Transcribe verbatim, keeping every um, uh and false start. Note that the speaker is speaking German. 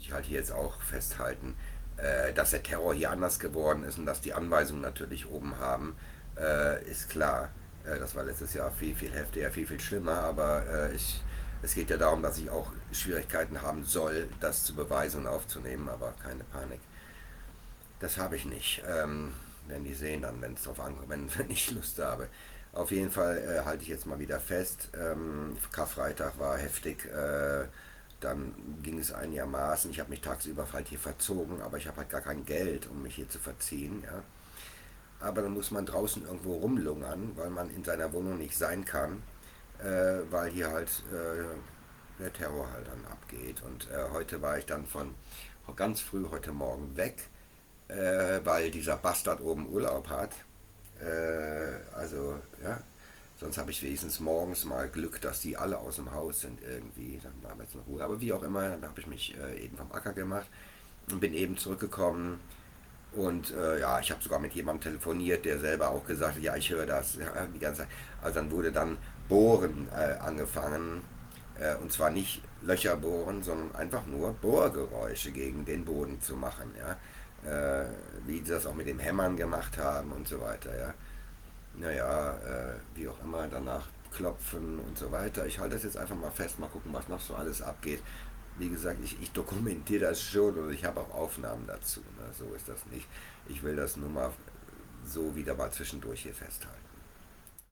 ich halt hier jetzt auch festhalten, äh, dass der Terror hier anders geworden ist und dass die Anweisungen natürlich oben haben, äh, ist klar. Äh, das war letztes Jahr viel, viel heftiger, viel, viel schlimmer, aber äh, ich, es geht ja darum, dass ich auch Schwierigkeiten haben soll, das zu beweisen und aufzunehmen, aber keine Panik. Das habe ich nicht. Ähm, werden die sehen dann, wenn es drauf ankommt, wenn, wenn ich Lust habe. Auf jeden Fall äh, halte ich jetzt mal wieder fest. Ähm, Karfreitag war heftig. Äh, dann ging es einigermaßen. Ich habe mich tagsüber halt hier verzogen, aber ich habe halt gar kein Geld, um mich hier zu verziehen. Ja? Aber dann muss man draußen irgendwo rumlungern, weil man in seiner Wohnung nicht sein kann, äh, weil hier halt äh, der Terror halt dann abgeht. Und äh, heute war ich dann von ganz früh heute Morgen weg, äh, weil dieser Bastard oben Urlaub hat. Äh, also, ja, sonst habe ich wenigstens morgens mal Glück, dass die alle aus dem Haus sind irgendwie. Dann haben wir jetzt noch Ruhe. Aber wie auch immer, dann habe ich mich äh, eben vom Acker gemacht und bin eben zurückgekommen. Und äh, ja, ich habe sogar mit jemandem telefoniert, der selber auch gesagt hat, ja, ich höre das ja, die ganze Zeit. Also dann wurde dann Bohren äh, angefangen. Äh, und zwar nicht Löcher bohren, sondern einfach nur Bohrgeräusche gegen den Boden zu machen. Ja? Äh, wie sie das auch mit dem Hämmern gemacht haben und so weiter. Ja? Naja, äh, wie auch immer, danach klopfen und so weiter. Ich halte das jetzt einfach mal fest, mal gucken, was noch so alles abgeht. Wie gesagt, ich, ich dokumentiere das schon und ich habe auch Aufnahmen dazu. Ne? So ist das nicht. Ich will das nur mal so wieder mal zwischendurch hier festhalten.